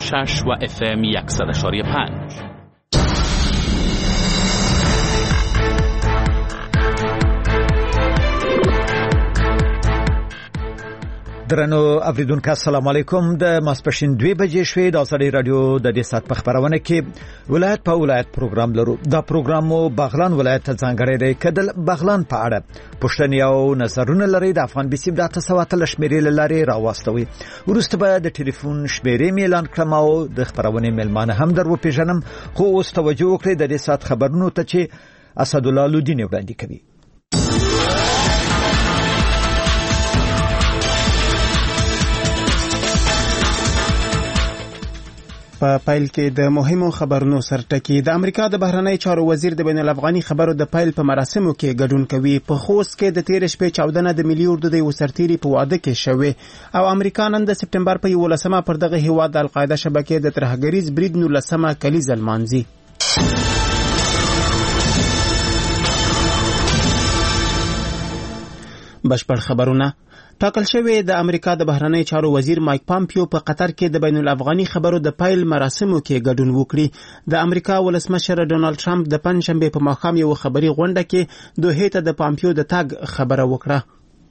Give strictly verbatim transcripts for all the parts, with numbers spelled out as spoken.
شش و اف ام صد و پنج. درنو اوریدونکو السلام علیکم. د ماسپښین دوه بجې شوې د ازادي رادیو د دې سات په خبرونه کې ولایت په ولایت پروګرام لرو. دا پروګرام بغلان ولایت ته ځانګړی دی. کدل بغلان په اړه پښتني او نظرونه لري د افغان بیسیم د تاسواتل شمیرې لاري راوستوي. ورسته به د ټلیفون شمیرې اعلان کړم او د خبرونه ملمانه هم درو پیژنم. خو اوس توجه وکړئ د دې سات خبرونو ته چې اسد الله لودین وړاندې کوي. په پیل کې د مهمو خبرونو سرټکی. د امریکا د بهرنی چارو وزیر د بین الافغاني خبرو د پیل په مراسمو کې ګډون کوي. په خوست کې د تیر شپې چاودنه د ملي اردو د وسرتيري په واده کې شوه او امریکا نن د سپټمبر په یولسمه پر دغه هیواد د القاعده شبکې د ترهګریز برید نولسمه کلیزه لمانځي. بشپړ خبرونه. ټاکل شوی د امریکا د بهرنی چارو وزیر مایک پامپیو په قطر کې د بین الافغاني خبرو د پیل مراسمو کې ګډون وکړي. د امریکا ولسمشر ډونالد ټرمپ د پنځشنبه په ماښام یو خبري غونډه کې دوه ته د پامپیو د تګ خبره وکړه.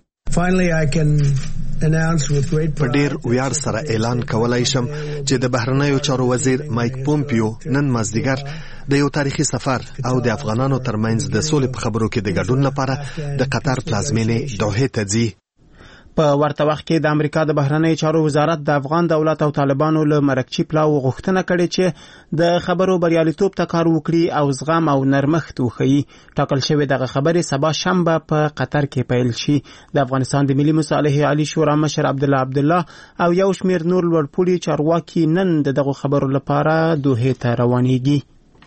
په ډیر ویاړ سره اعلان کولای شم چې د بهرنیو چارو وزیر مایک پامپیو نن مازدیګر د یو تاریخي سفر او د افغانانو ترمنځ د سولې په خبرو کې د ګډون لپاره د قطر پلازمینې دوحه ته ځي. په ورته وخت کې د امریکا د بهرنی چارو وزارت د افغان دولت او طالبانو له مرکچی پلاو غوښتنه کړې چې د خبرو بریالیتوب ته کار وکړي او زغم او نرمښت وښيي. ټاکل شوی دغه خبرې سبا شنبه په قطر کې پیل شي. د افغانستان د ملي مصالحې عالی شورا مشر عبدالله عبدالله او یو شمیر نور لوړپوړي چارواکي نن دغه خبرو لپاره دوحه ته روانېږي.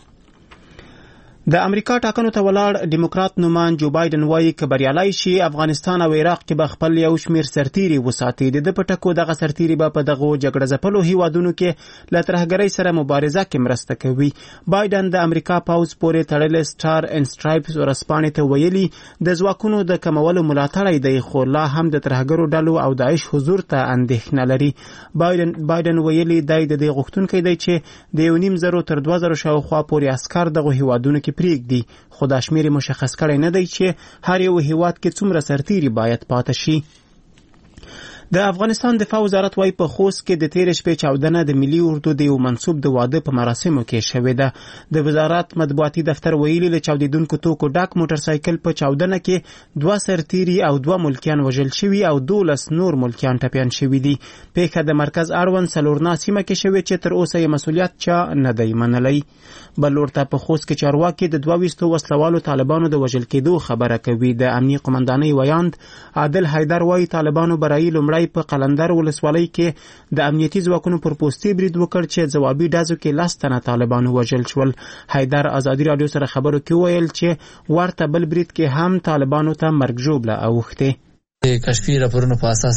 د امریکا ټاکنو ته ولاړ ډیموکرات نومان جو بایدن وایي چې بریالي شي افغانستان او عراق کې به خپل یو شمیر سرتيري وساتي. د پټکو دغه سرتيري به په دغه جګړه ځپلو هیوادونو کې له ترهګرۍ سره مبارزه کې مرسته کوي. بایدن د امریکا پاوز پورې تړلې سټار ان سټرایپس ورسپانې ته ویلي د ځواکونو د کمولو ملاتړ دی خو لا هم د ترهګرو ډلو او داعش حضور ته اندېښنه لري. بایدن بایدن ویلي دی د دې غوښتونکي دی چې د یو نیم زرو تر دوه زرو شاوخوا پورې عسكر دغه هیوادونو کې پریږدي. خو دا شمیر مشخص کړی نه دی چې هر یو هیواد کې څومره سرتيري باید پاتې شي. د افغانستان دفاع وزارت وايي په خوست کې د تیر شپې چاودنه د ملي اردو د یو منسوب د واده په مراسمو کې شوې ده. د وزارت مطبوعاتي دفتر ویلي له چاودیدونکو توکو ډک موټر سایکل په چاودنه کې دوه سرتيري او دوه ملکیان وژل شوي او دولس نور ملکیان ټپیان شوي دي. پیښه د مرکز اړوند سلورنا سیمه کې شوې چې تر اوسه یې مسؤلیت چا نه دی منلی. بل ورته په خوست کې چارواکي د دوه ویشتو وسلوالو طالبانو د وژل کېدو خبره کوي. د امنیه قومندانۍ ویاند عادل حیدر وايي طالبانو برایي لومړی په قلندر ولسوالۍ کې د امنیتي ځواکونو پر پوستي برید وکړ چې ځوابي ډزو کې لس تنه طالبانو وژل شول. حیدر ازادي رادیو سره خبرو کې ویل چې ورته بل برید کې هم طالبانو ته مرګ ژوبله اوښتې. کشفي راپورونو په اساس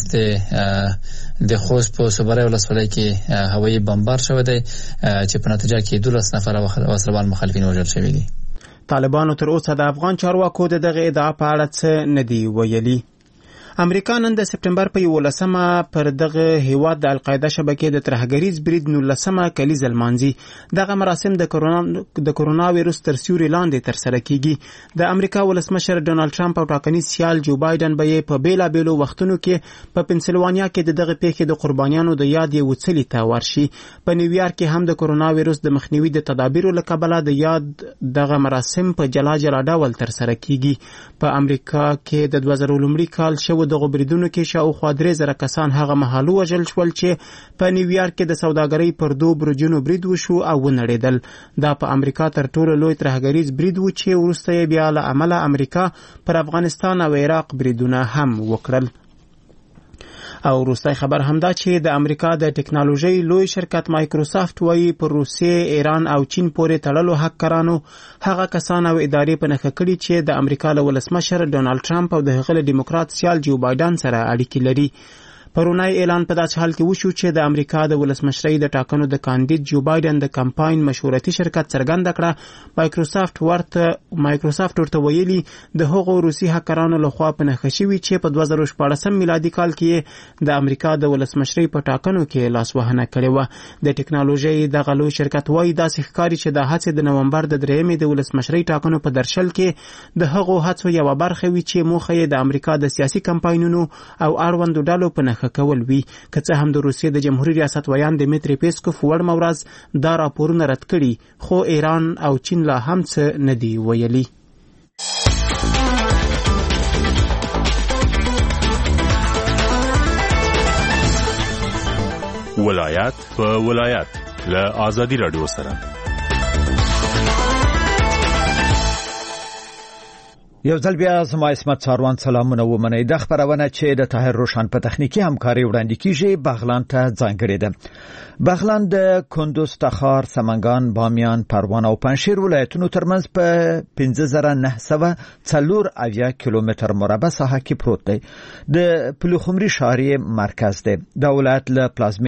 د خوست په صبرای ولسوالۍ کې هوایي بمبار شوی دی چې په نتیجه کې دولس نفر وسلوال مخالفین وژل شوي دي. طالبانو تر اوسه د افغان چارواکو د دغه ادعا په اړه څه نه دی ویلي. امریکا نن د سپټمبر په یولسمه پر دغه هیواد د القاعده شبکې د ترهګریز برید نولسمه کلیزه لمانځي. دغه مراسم د کرونا د کرونا وایرس تر سیوري لاندې ترسره کیږي. د امریکا ولسمشر ډونالد ټرمپ او ټاکنیز سیال جو بایدن به په بیلا بیلو وختونو کې په پنسلوانیا کې د دغه پیښې د قربانیانو د یاد یو څلی ته ورشي. په نیویارک کې هم د کرونا وایرس د مخنیوي د تدابیرو له کبله د یاد دغه مراسم په جلا جلا ډول ترسره کیږي. په امریکا کې د دوه زره لومړي کال شو دغه بریدونو کې شاوخوا درې زره کسان هغه مهال وژل شول چې په نیویارک کې د سوداګرۍ پر دوه برجونو برید وشو او ونړېدل. دا په امریکا تر ټولو لوی ترهګریز برید و چې وروسته یې بیا له امله امریکا پر افغانستان او عراق بریدونه هم وکړل. او وروستی خبر همدا چې د امریکا د ټکنالوژي لوی شرکت مایکروسافت وايي پر روسیې، ایران او چین پورې تړلو هکرانو هغه کسان او ادارې په نښه کړي چې د امریکا له ولسمشر ډونالد ټرمپ او د هغه ډیموکرات سیال جو بایدن سره اړیکې لري. پرونای اعلان په داسې حال کې وشو چې د امریکا د ولسمشرۍ د ټاکنو د کاندید جو بایدن د کمپاین مشورتي شرکت څرګنده کړه مایکروسافت ورته مایکروسافت ورته ویلي د هغو روسي هکرانو لخوا په نښه شوي چې په دوه زره شپاړسم میلادي کال کې د امریکا د ولسمشرۍ په ټاکنو کې لاسوهنه کړې وه. د ټکنالوژۍ دغه لوی شرکت وایي داسې ښکاري چې د هڅې د نومبر د درېیمې د ولسمشرۍ ټاکنو په درشل کې د هغو هڅو یوه برخه وي چې موخه یې د امریکا د سیاسي کمپاینونو او اړوندو ډلو په نښه کول وی. که څه هم د روسیې د جمهوریت ریاست ویان دمیتری پیسکوف وړمه ورځ دا راپورونه رد کړي خو ایران او چین لا هم څه نه دي ویلي. ولایت په ولایت له آزادي رادیو سره یو ځل بیا زما اسمت څاروان سلامونه ومنئ. د خبرونه چې د طاهر روشن په تخنیکی همکاري وړاندې کیږي بغلان ته ځانګړې ده. بغلان د کندوز، تخار، سمنګان، بامیان، پروان او پنځشیر ولایتونو ترمنځ په پنځه زره نه سوه څلور اویا کیلومتر مربع ساحه کې پروت دی. د پلخمري شهري مرکز دی. د ولایت له پلازمینې